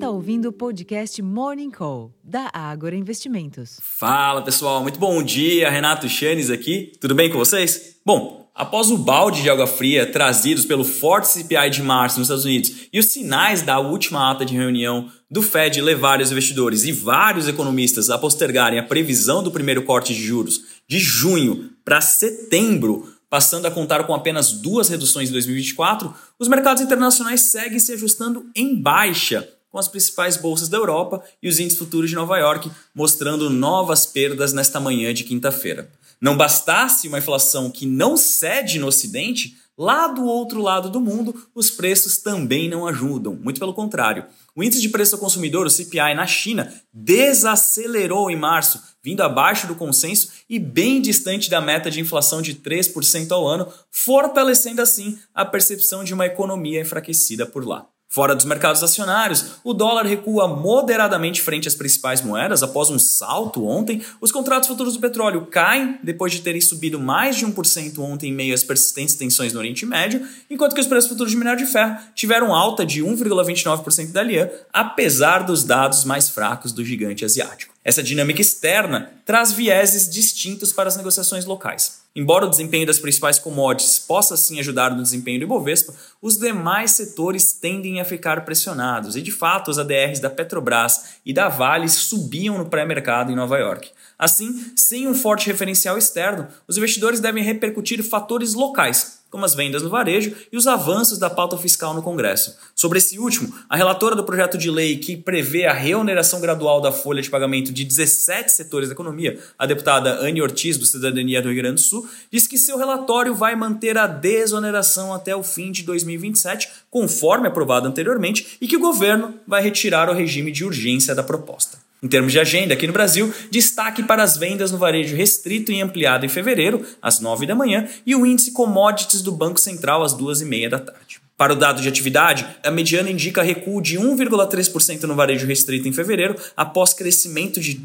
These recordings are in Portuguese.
está ouvindo o podcast Morning Call, da Ágora Investimentos. Fala pessoal, muito bom dia, Renato Chanes aqui, tudo bem com vocês? Bom, após o balde de água fria trazidos pelo forte CPI de março nos Estados Unidos e os sinais da última ata de reunião do Fed levarem os investidores e vários economistas a postergarem a previsão do primeiro corte de juros de junho para setembro, passando a contar com apenas 2 reduções em 2024, os mercados internacionais seguem se ajustando em baixa, com as principais bolsas da Europa e os índices futuros de Nova York mostrando novas perdas nesta manhã de quinta-feira. Não bastasse uma inflação que não cede no Ocidente, lá do outro lado do mundo, os preços também não ajudam, muito pelo contrário. O índice de preço ao consumidor, o CPI, na China, desacelerou em março, vindo abaixo do consenso e bem distante da meta de inflação de 3% ao ano, fortalecendo assim a percepção de uma economia enfraquecida por lá. Fora dos mercados acionários, o dólar recua moderadamente frente às principais moedas. Após um salto ontem, os contratos futuros do petróleo caem depois de terem subido mais de 1% ontem em meio às persistentes tensões no Oriente Médio, enquanto que os preços futuros de minério de ferro tiveram alta de 1,29% da Lian, apesar dos dados mais fracos do gigante asiático. Essa dinâmica externa traz vieses distintos para as negociações locais. Embora o desempenho das principais commodities possa sim ajudar no desempenho do Ibovespa, os demais setores tendem a ficar pressionados e, de fato, os ADRs da Petrobras e da Vale subiam no pré-mercado em Nova York. Assim, sem um forte referencial externo, os investidores devem repercutir fatores locais, como as vendas no varejo e os avanços da pauta fiscal no Congresso. Sobre esse último, a relatora do projeto de lei que prevê a reoneração gradual da folha de pagamento de 17 setores da economia, a deputada Anne Ortiz, do Cidadania do Rio Grande do Sul, diz que seu relatório vai manter a desoneração até o fim de 2027, conforme aprovado anteriormente, e que o governo vai retirar o regime de urgência da proposta. Em termos de agenda, aqui no Brasil, destaque para as vendas no varejo restrito e ampliado em fevereiro, às 9 da manhã, e o índice Commodities do Banco Central, às 2h30 da tarde. Para o dado de atividade, a mediana indica recuo de 1,3% no varejo restrito em fevereiro, após crescimento de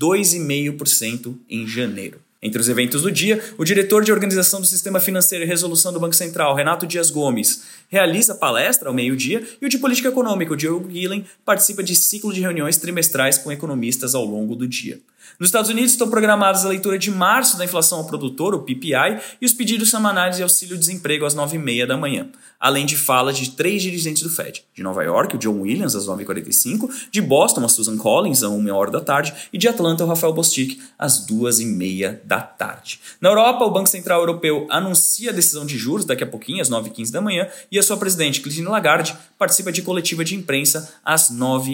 2,5% em janeiro. Entre os eventos do dia, o diretor de Organização do Sistema Financeiro e Resolução do Banco Central, Renato Dias Gomes, realiza palestra ao meio-dia e o de Política Econômica, o Diogo Guilhem, participa de ciclo de reuniões trimestrais com economistas ao longo do dia. Nos Estados Unidos estão programadas a leitura de março da inflação ao produtor, o PPI, e os pedidos semanais de auxílio-desemprego às 9h30 da manhã, além de fala de 3 dirigentes do Fed. De Nova York, o John Williams, às 9h45, de Boston, a Susan Collins, às 1h da tarde, e de Atlanta, o Rafael Bostic, às 2h30 da tarde. Na Europa, o Banco Central Europeu anuncia a decisão de juros daqui a pouquinho, às 9h15 da manhã, e a sua presidente, Christine Lagarde, participa de coletiva de imprensa às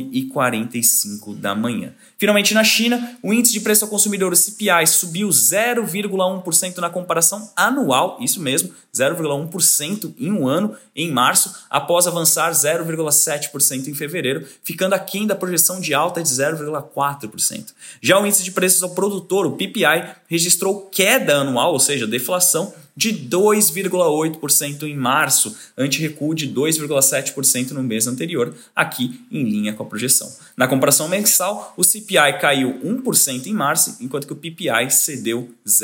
9h45 da manhã. Finalmente, na China, o índice de preço ao consumidor, o CPI, subiu 0,1% na comparação anual, isso mesmo, 0,1% em um ano, em março, após avançar 0,7% em fevereiro, ficando aquém da projeção de alta de 0,4%. Já o índice de preços ao produtor, o PPI, registrou queda anual, ou seja, deflação, de 2,8% em março, ante recuo de 2,7% no mês anterior, aqui em linha com a projeção. Na comparação mensal, o CPI caiu 1% em março, enquanto que o PPI cedeu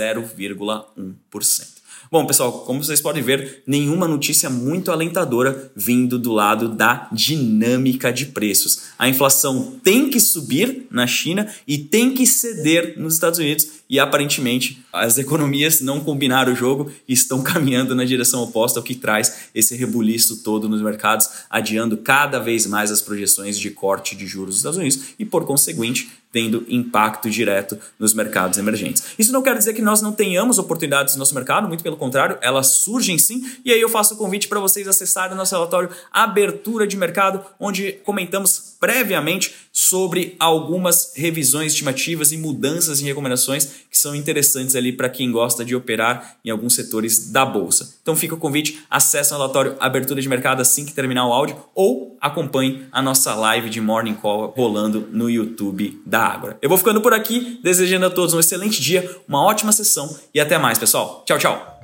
0,1%. Bom, pessoal, como vocês podem ver, nenhuma notícia muito alentadora vindo do lado da dinâmica de preços. A inflação tem que subir na China e tem que ceder nos Estados Unidos e, aparentemente, as economias não combinaram o jogo e estão caminhando na direção oposta, o que traz esse rebuliço todo nos mercados, adiando cada vez mais as projeções de corte de juros dos Estados Unidos e, por conseguinte, tendo impacto direto nos mercados emergentes. Isso não quer dizer que nós não tenhamos oportunidades no nosso mercado, muito pelo contrário, elas surgem sim, e aí eu faço o convite para vocês acessarem o nosso relatório Abertura de Mercado, onde comentamos previamente sobre algumas revisões estimativas e mudanças em recomendações que são interessantes ali para quem gosta de operar em alguns setores da Bolsa. Então fica o convite, acesse o relatório Abertura de Mercado assim que terminar o áudio ou acompanhe a nossa live de Morning Call rolando no YouTube da Ágora. Eu vou ficando por aqui, desejando a todos um excelente dia, uma ótima sessão e até mais, pessoal. Tchau, tchau!